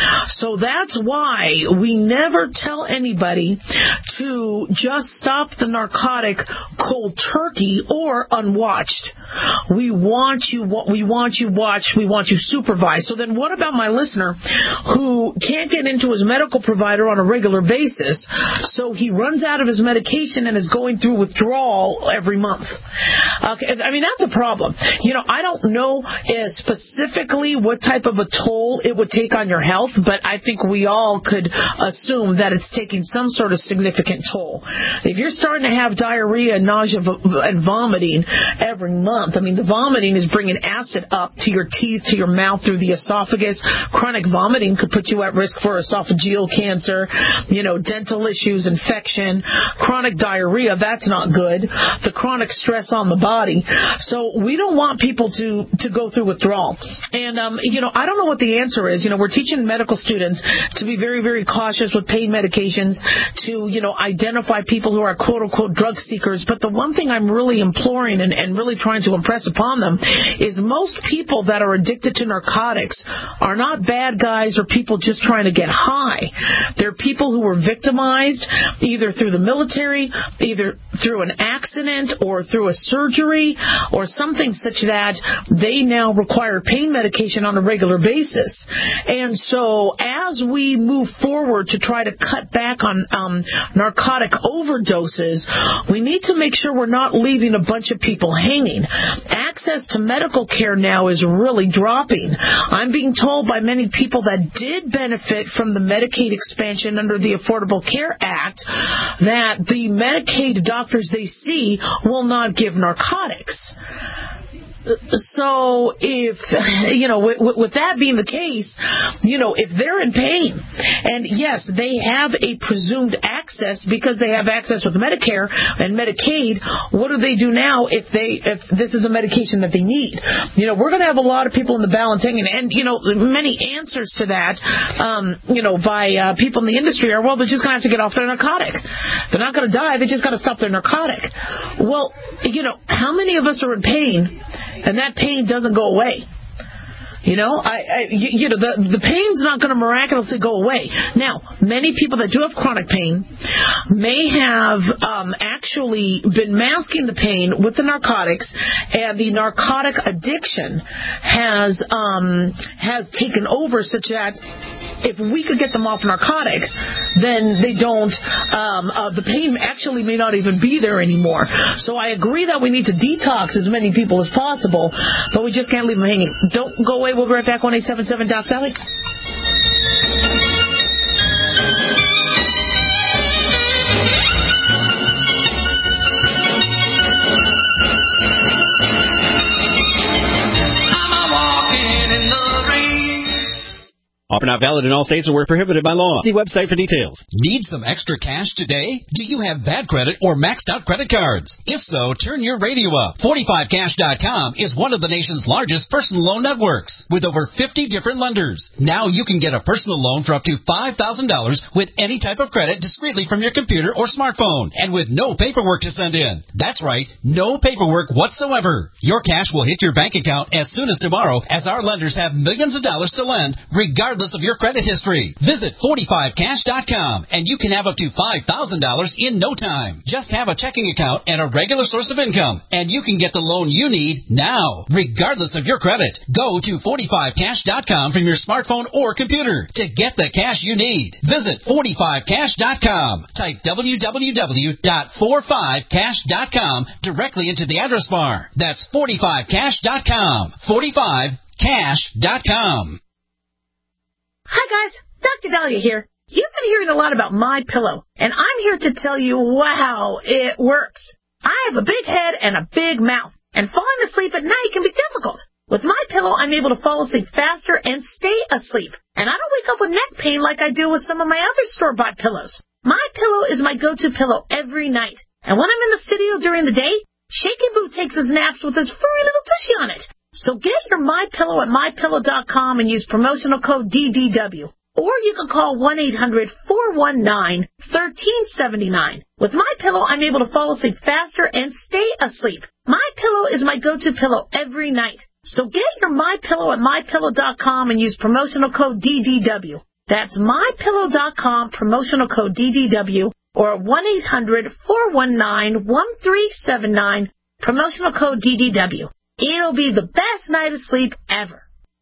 So that's why we never tell anybody to just stop the narcotic cold turkey or unwatched. We want you, we want you watched, we want you supervised. So then what about my listener who can't get into his medical provider on a regular basis, so he runs out of his medication and is going through withdrawal every month? Okay, I mean, that's a problem. You know, I don't know uh, specifically what type of a toll it would take on your health, but I think we all could assume that it's taking some sort of significant toll. If you're starting to have diarrhea, nausea, and vomiting every month, I mean, the vomiting is bringing acid up to your teeth, to your mouth, through the esophagus. Chronic vomiting could put you at risk for esophageal cancer, you know, dental issues, infection. Chronic diarrhea, that's not good. The chronic stress on the body. So we don't want people to, to go through withdrawal. And, um, you know, I don't know what the answer is. You know, we're teaching medical students to be very, very cautious with pain medications, to, you know, identify people who are quote-unquote drug seekers. But the one thing I'm really imploring and, and really trying to impress upon them is most people that are addicted to narcotics are not bad guys or people just trying to get high. They're people who were victimized either through the military, either through an accident or through a surgery or something such that they now require pain medication on a regular basis. And so as we move forward to try to cut back on um, narcotic overdoses, we need to make sure we're not leaving a bunch of people hanging. Access to medical care now is really dropping. I'm being told by many people that did benefit from the Medicaid expansion under the Affordable Care Act that the Medicaid doctors they see will not give narcotics. So if, you know, with, with that being the case, you know, if they're in pain, and yes, they have a presumed access because they have access with Medicare and Medicaid, what do they do now if they, if this is a medication that they need? You know, we're going to have a lot of people in the balance hanging, and, you know, many answers to that, um, you know, by uh, people in the industry are, well, they're just going to have to get off their narcotic. They're not going to die, they just got to stop their narcotic. Well, you know, how many of us are in pain and that pain doesn't go away? You know, I, I you know, the, the pain's not going to miraculously go away. Now, many people that do have chronic pain may have um, actually been masking the pain with the narcotics, and the narcotic addiction has um, has taken over such that if we could get them off narcotic, then they don't, um, uh, the pain actually may not even be there anymore. So I agree that we need to detox as many people as possible, but we just can't leave them hanging. Don't go away. We'll be right back. one eight seven seven Doc Sally. Offer not valid in all states or where prohibited by law. See website for details. Need some extra cash today? Do you have bad credit or maxed out credit cards? If so, turn your radio up. forty-five cash dot com is one of the nation's largest personal loan networks with over fifty different lenders. Now you can get a personal loan for up to five thousand dollars with any type of credit discreetly from your computer or smartphone and with no paperwork to send in. That's right, no paperwork whatsoever. Your cash will hit your bank account as soon as tomorrow, as our lenders have millions of dollars to lend regardless of your credit history. Visit forty-five cash dot com and you can have up to five thousand dollars in no time. Just have a checking account and a regular source of income and you can get the loan you need now, regardless of your credit. Go to forty-five cash dot com from your smartphone or computer to get the cash you need. Visit forty-five cash dot com. Type w w w dot forty-five cash dot com directly into the address bar. That's forty-five cash dot com. forty-five cash dot com. Hi guys, Doctor Dahlia here. You've been hearing a lot about My Pillow, and I'm here to tell you, wow, it works. I have a big head and a big mouth, and falling asleep at night can be difficult. With My Pillow, I'm able to fall asleep faster and stay asleep, and I don't wake up with neck pain like I do with some of my other store-bought pillows. My Pillow is my go-to pillow every night, and when I'm in the studio during the day, Shaky Boo takes his naps with his furry little tushy on it. So get your My Pillow at my pillow dot com and use promotional code D D W. Or you can call one eight hundred four one nine one three seven nine. With My Pillow, I'm able to fall asleep faster and stay asleep. My Pillow is my go-to pillow every night. So get your My Pillow at my pillow dot com and use promotional code D D W. That's my pillow dot com, promotional code D D W, or one eight hundred four one nine one three seven nine, promotional code D D W. It'll be the best night of sleep ever.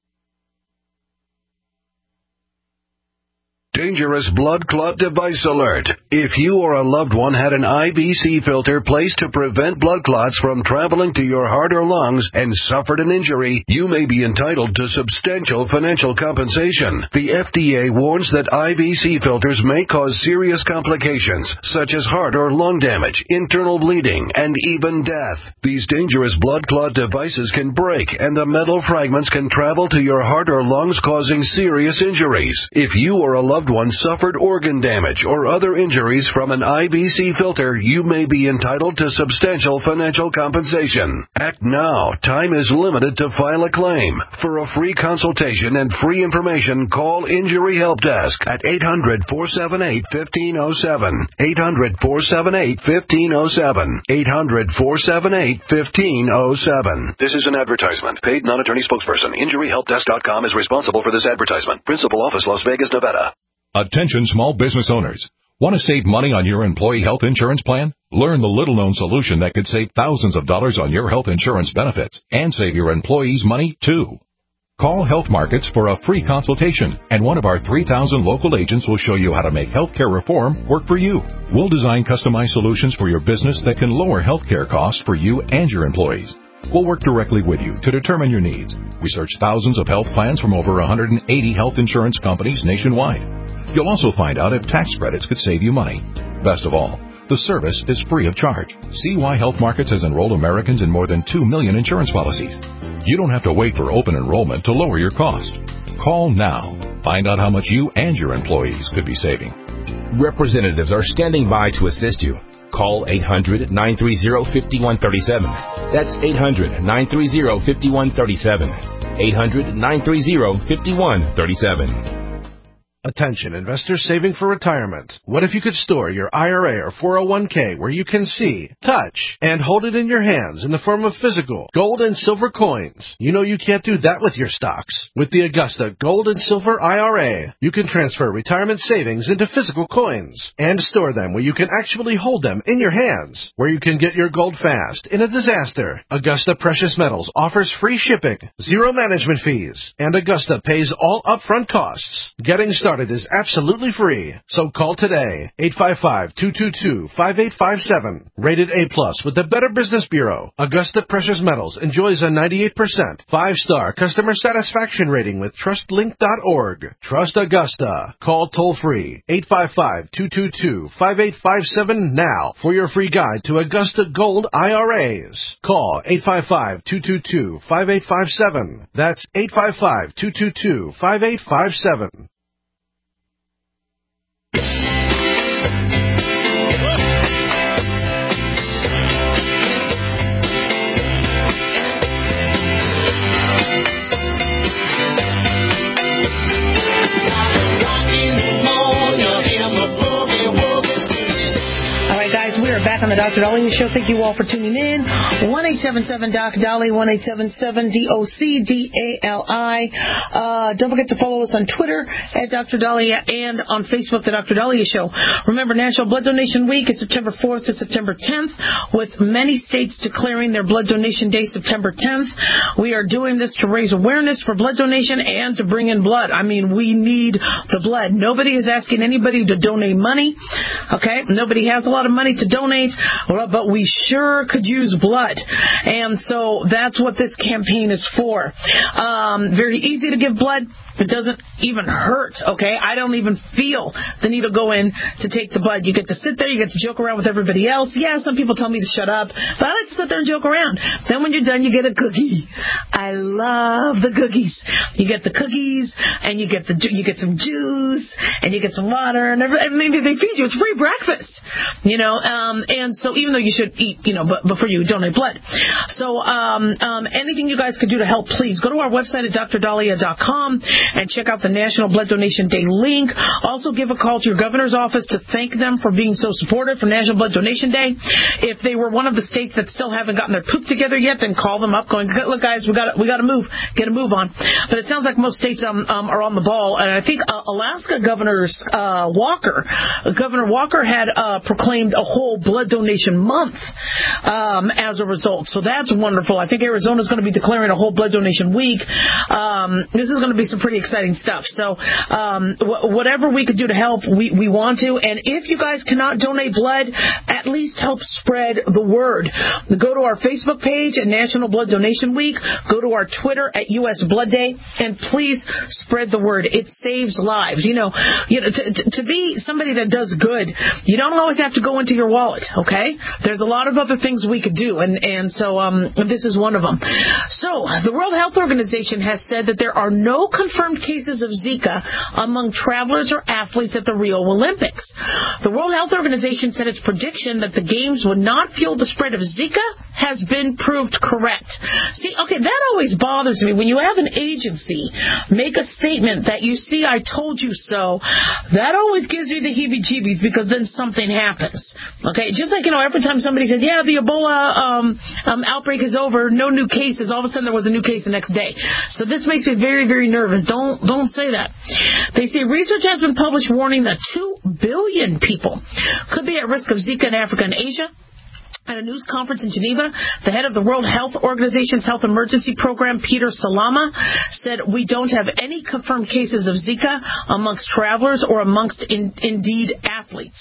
Dangerous blood clot device alert. If you or a loved one had an I B C filter placed to prevent blood clots from traveling to your heart or lungs and suffered an injury, you may be entitled to substantial financial compensation. The F D A warns that I B C filters may cause serious complications, such as heart or lung damage, internal bleeding, and even death. These dangerous blood clot devices can break, and the metal fragments can travel to your heart or lungs, causing serious injuries. If you or a loved one suffered organ damage or other injuries from an I B C filter, you may be entitled to substantial financial compensation. Act now. Time is limited to file a claim. For a free consultation and free information, call Injury Help Desk at eight hundred four seven eight one five zero seven. eight hundred four seven eight one five zero seven. eight hundred four seven eight one five zero seven. This is an advertisement. Paid non-attorney spokesperson. Injury Help Desk dot com is responsible for this advertisement. Principal office, Las Vegas, Nevada. Attention small business owners. Want to save money on your employee health insurance plan? Learn the little-known solution that could save thousands of dollars on your health insurance benefits and save your employees money, too. Call Health Markets for a free consultation, and one of our three thousand local agents will show you how to make healthcare reform work for you. We'll design customized solutions for your business that can lower healthcare costs for you and your employees. We'll work directly with you to determine your needs. We search thousands of health plans from over one hundred eighty health insurance companies nationwide. You'll also find out if tax credits could save you money. Best of all, the service is free of charge. See why Health Markets has enrolled Americans in more than two million insurance policies. You don't have to wait for open enrollment to lower your cost. Call now. Find out how much you and your employees could be saving. Representatives are standing by to assist you. Call eight hundred nine three zero five one three seven. That's eight hundred nine three zero five one three seven. eight hundred nine three zero five one three seven. Attention, investors saving for retirement. What if you could store your I R A or four oh one k where you can see, touch, and hold it in your hands in the form of physical gold and silver coins? You know you can't do that with your stocks. With the Augusta Gold and Silver I R A, you can transfer retirement savings into physical coins and store them where you can actually hold them in your hands, where you can get your gold fast in a disaster. Augusta Precious Metals offers free shipping, zero management fees, and Augusta pays all upfront costs. Getting started started is absolutely free. So call today, eight five five, two two two, five eight five seven. Rated A plus with the Better Business Bureau. Augusta Precious Metals enjoys a ninety-eight percent five-star customer satisfaction rating with trust link dot org. Trust Augusta. Call toll-free, eight five five, two two two, five eight five seven now for your free guide to Augusta Gold I R As. Call eight five five, two two two, five eight five seven. That's eight five five, two two two, five eight five seven. Back on the Doctor Dolly Show. Thank you all for tuning in. one eight seven seven D O C Dolly, one eight seven seven D O C D A L I. Uh, don't forget to follow us on Twitter at Doctor Dolly and on Facebook, the Doctor Dolly Show. Remember, National Blood Donation Week is September fourth to September tenth, with many states declaring their Blood Donation Day September tenth. We are doing this to raise awareness for blood donation and to bring in blood. I mean, we need the blood. Nobody is asking anybody to donate money. Okay? Nobody has a lot of money to donate. But we sure could use blood. And so that's what this campaign is for. Um, very easy to give blood. It doesn't even hurt, okay? I don't even feel the need to go in to take the blood. You get to sit there, you get to joke around with everybody else. Yeah, some people tell me to shut up, but I like to sit there and joke around. Then when you're done, you get a cookie. I love the cookies. You get the cookies, and you get the you get some juice, and you get some water, and, every, and maybe they feed you. It's free breakfast, you know. Um, and so even though you should eat, you know, but before you donate blood. So um, um, anything you guys could do to help, please go to our website at dr dahlia dot com. And check out the National Blood Donation Day link. Also give a call to your governor's office to thank them for being so supportive for National Blood Donation Day. If they were one of the states that still haven't gotten their poop together yet, then call them up going, look, guys, we got we got to move, get a move on. But it sounds like most states um, um, are on the ball. And I think uh, Alaska Governor uh, Walker, Governor Walker had uh, proclaimed a whole blood donation month um, as a result. So that's wonderful. I think Arizona's going to be declaring a whole blood donation week. Um, this is going to be some pretty exciting stuff. So um, w- whatever we could do to help, we, we want to. And if you guys cannot donate blood, at least help spread the word. Go to our Facebook page at National Blood Donation Week. Go to our Twitter at U S Blood Day. And please spread the word. It saves lives. You know, you know to, to, to be somebody that does good, you don't always have to go into your wallet, okay? There's a lot of other things we could do. And, and so um, this is one of them. So the World Health Organization has said that there are no confirmed cases of Zika among travelers or athletes at the Rio Olympics. The World Health Organization said its prediction that the games would not fuel the spread of Zika has been proved correct. See, okay, that always bothers me. When you have an agency make a statement that you see, I told you so, that always gives me the heebie-jeebies because then something happens. Okay, just like, you know, every time somebody says, yeah, the Ebola um, um, outbreak is over, no new cases, all of a sudden there was a new case the next day. So this makes me very, very nervous. Don't don't say that. They say research has been published warning that two billion people could be at risk of Zika in Africa and Asia. At a news conference in Geneva, the head of the World Health Organization's Health Emergency Program, Peter Salama, said we don't have any confirmed cases of Zika amongst travelers or amongst in, indeed athletes.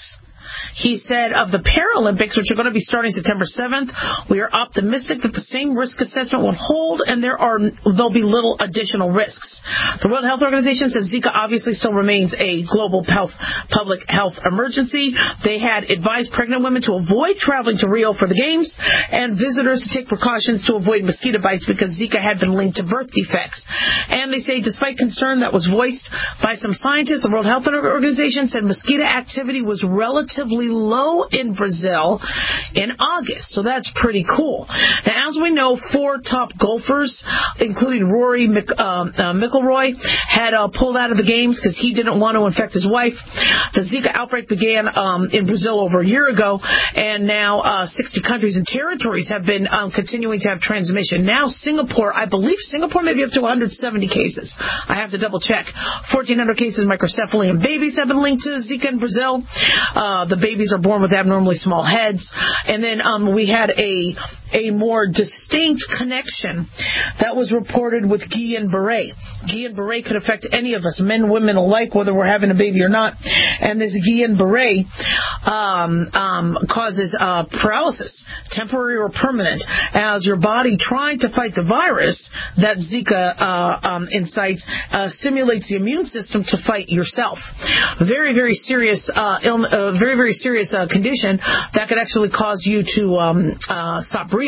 He said of the Paralympics, which are going to be starting September seventh, we are optimistic that the same risk assessment will hold and there are there'll be little additional risks. The World Health Organization says Zika obviously still remains a global health, public health emergency. They had advised pregnant women to avoid traveling to Rio for the games and visitors to take precautions to avoid mosquito bites because Zika had been linked to birth defects. And they say despite concern that was voiced by some scientists, the World Health Organization said mosquito activity was relatively low in Brazil in August. So that's pretty cool. Now, as we know, four top golfers, including Rory Mc, um, uh, McIlroy, had uh, pulled out of the games because he didn't want to infect his wife. The Zika outbreak began um, in Brazil over a year ago, and now uh, sixty countries and territories have been um, continuing to have transmission. Now Singapore, I believe Singapore may be up to one hundred seventy cases. I have to double check. fourteen hundred cases of microcephaly in babies have been linked to Zika in Brazil. Uh, uh, the babies are born with abnormally small heads. And then um, we had a a more distinct connection that was reported with Guillain-Barré. Guillain-Barré could affect any of us, men, women alike, whether we're having a baby or not. And this Guillain-Barré um, um, causes uh, paralysis, temporary or permanent, as your body trying to fight the virus that Zika uh, um, incites uh, stimulates the immune system to fight yourself. Very, very serious, uh, Ill, uh, very, very serious uh, condition that could actually cause you to um, uh, stop breathing.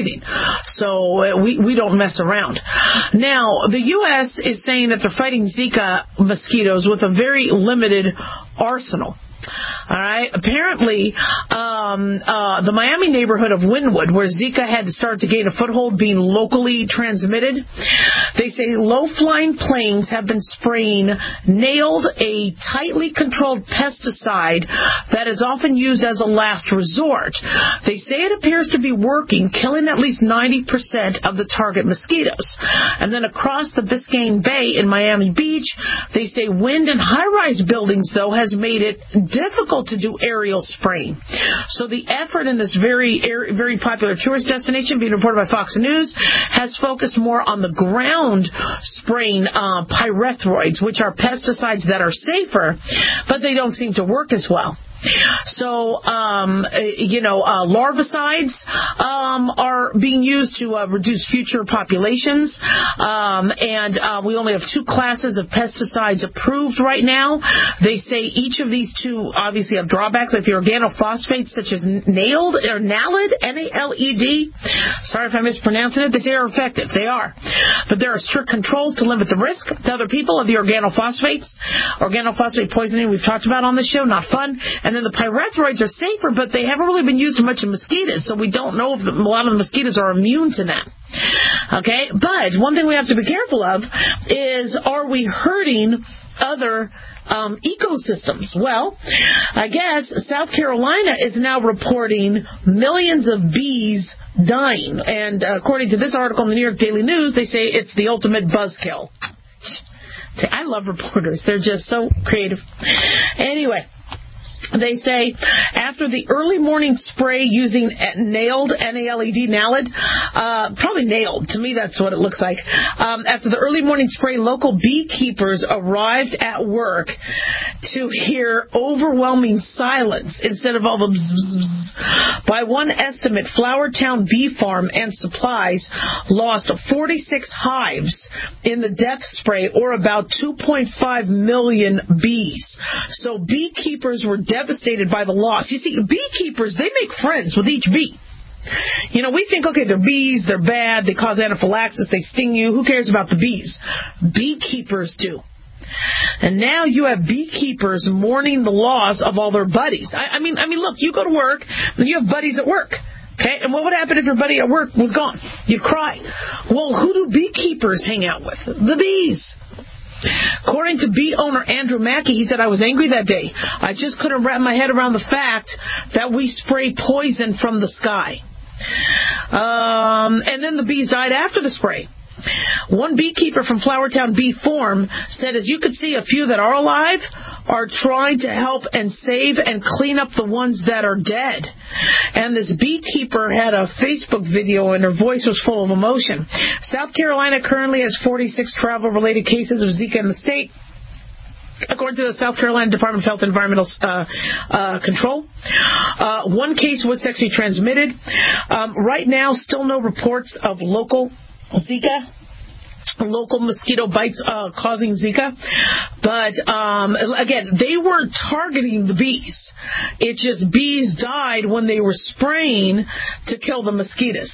So uh, we, we don't mess around. Now, the U S is saying that they're fighting Zika mosquitoes with a very limited arsenal. All right. Apparently, um, uh, the Miami neighborhood of Wynwood, where Zika had started to gain a foothold, being locally transmitted, they say low-flying planes have been spraying nailed, a tightly controlled pesticide that is often used as a last resort. They say it appears to be working, killing at least ninety percent of the target mosquitoes. And then across the Biscayne Bay in Miami Beach, they say wind and high-rise buildings, though, has made it difficult to do aerial spraying. So the effort in this very, very popular tourist destination, being reported by Fox News, has focused more on the ground spraying uh, pyrethroids, which are pesticides that are safer, but they don't seem to work as well. So, um, you know, uh, larvicides um, are being used to uh, reduce future populations, um, and uh, we only have two classes of pesticides approved right now. They say each of these two obviously have drawbacks, like the organophosphates, such as nailed or NALED, N A L E D. Sorry if I'm mispronouncing it. They say are effective. They are. But there are strict controls to limit the risk to other people of the organophosphates. Organophosphate poisoning we've talked about on the show, not fun. And then the pyrethroids are safer, but they haven't really been used much in mosquitoes, so we don't know if the, a lot of the mosquitoes are immune to them. Okay, but one thing we have to be careful of is, are we hurting other um, ecosystems? Well, I guess South Carolina is now reporting millions of bees dying, and uh, according to this article in the New York Daily News, they say it's the ultimate buzzkill. I love reporters. They're just so creative. Anyway, they say after the early morning spray using nailed, N A L E D, NALED, uh, probably nailed. To me, that's what it looks like. Um, after the early morning spray, local beekeepers arrived at work to hear overwhelming silence instead of all the bzz, bzz, bzz. By one estimate, Flowertown Bee Farm and Supplies lost forty-six hives in the death spray, or about two point five million bees. So beekeepers were devastated by the loss. You see, beekeepers, they make friends with each bee. You know, we think, okay, they're bees, they're bad, they cause anaphylaxis, they sting you. Who cares about the bees? Beekeepers do. And now you have beekeepers mourning the loss of all their buddies. I, I mean, I mean, look, you go to work, and you have buddies at work. Okay, and what would happen if your buddy at work was gone? You'd cry. Well, who do beekeepers hang out with? The bees. According to bee owner Andrew Mackey, he said, I was angry that day. I just couldn't wrap my head around the fact that we spray poison from the sky. Um, and then the bees died after the spray. One beekeeper from Flowertown Bee Farm said, as you can see, a few that are alive are trying to help and save and clean up the ones that are dead. And this beekeeper had a Facebook video, and her voice was full of emotion. South Carolina currently has forty-six travel-related cases of Zika in the state, according to the South Carolina Department of Health and Environmental uh, uh, Control. Uh, one case was sexually transmitted. Um, right now, still no reports of local Zika, local mosquito bites uh, causing Zika. But, um, again, they weren't targeting the bees. It just bees died when they were spraying to kill the mosquitoes.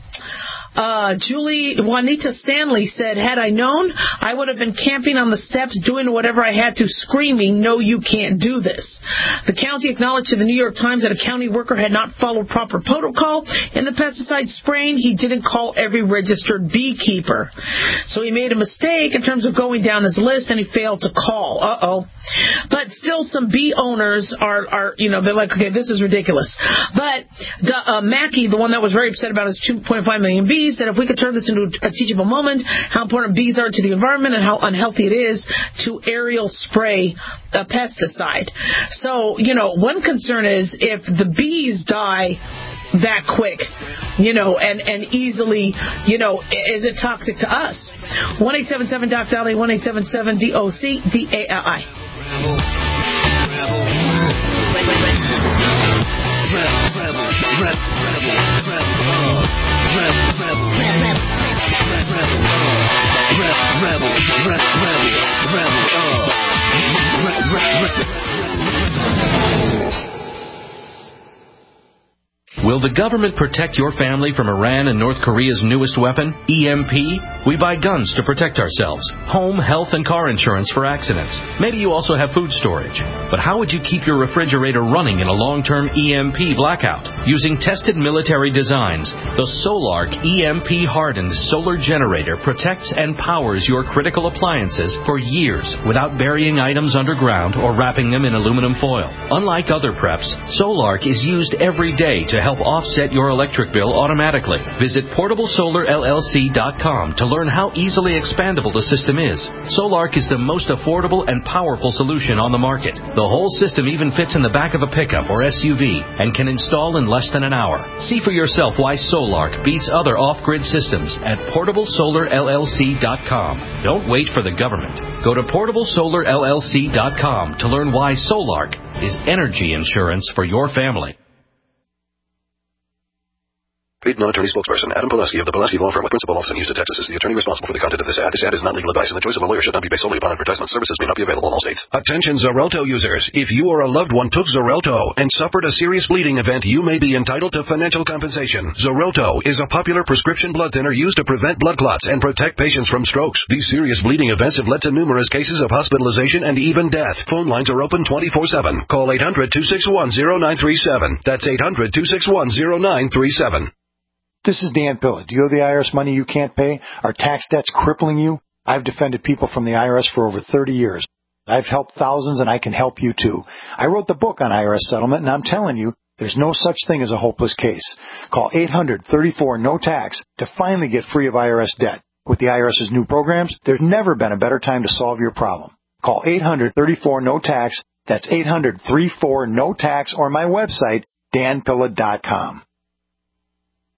Uh, Julie Juanita Stanley said, had I known, I would have been camping on the steps doing whatever I had to, screaming, no, you can't do this. The county acknowledged to the New York Times that a county worker had not followed proper protocol in the pesticide spraying. He didn't call every registered beekeeper. So he made a mistake in terms of going down his list, and he failed to call. Uh-oh. But still, some bee owners are, are you know, they're like, okay, this is ridiculous. But the, uh, Mackey, the one that was very upset about his two point five million bees, bees, that if we could turn this into a teachable moment, how important bees are to the environment and how unhealthy it is to aerial spray a pesticide. So, you know, one concern is if the bees die that quick, you know, and, and easily, you know, is it toxic to us? one eight seven seven doc Dolly, one eight seven seven D O C D A L I. Will the government protect your family from Iran and North Korea's newest weapon, E M P? We buy guns to protect ourselves, home, health, and car insurance for accidents. Maybe you also have food storage. But how would you keep your refrigerator running in a long-term E M P blackout? Using tested military designs, the Solark E M P-hardened solar generator protects and powers your critical appliances for years without burying items underground or wrapping them in aluminum foil. Unlike other preps, Solark is used every day to help offset your electric bill automatically. Visit portable solar L L C dot com to learn how easily expandable the system is. Solark is the most affordable and powerful solution on the market. The whole system even fits in the back of a pickup or S U V and can install in less than an hour. See for yourself why Solark beats other off-grid systems at portable solar L L C dot com. Don't wait for the government. Go to portable solar L L C dot com to learn why Solark is energy insurance for your family. Paid non-attorney spokesperson Adam Pulaski of the Pulaski Law Firm with principal office in Houston, Texas, is the attorney responsible for the content of this ad. This ad is not legal advice, and the choice of a lawyer should not be based solely upon advertisement. Services may not be available in all states. Attention Xarelto users. If you or a loved one took Xarelto and suffered a serious bleeding event, you may be entitled to financial compensation. Xarelto is a popular prescription blood thinner used to prevent blood clots and protect patients from strokes. These serious bleeding events have led to numerous cases of hospitalization and even death. Phone lines are open twenty-four seven. Call eight hundred two six one zero nine three seven. That's eight hundred two six one zero nine three seven. This is Dan Pilla. Do you owe the I R S money you can't pay? Are tax debts crippling you? I've defended people from the I R S for over thirty years. I've helped thousands, and I can help you too. I wrote the book on I R S settlement, and I'm telling you, there's no such thing as a hopeless case. Call eight hundred thirty-four no tax to finally get free of I R S debt. With the IRS's new programs, there's never been a better time to solve your problem. Call eight hundred thirty-four no tax. That's eight hundred thirty-four no tax, or my website, dan pilla dot com.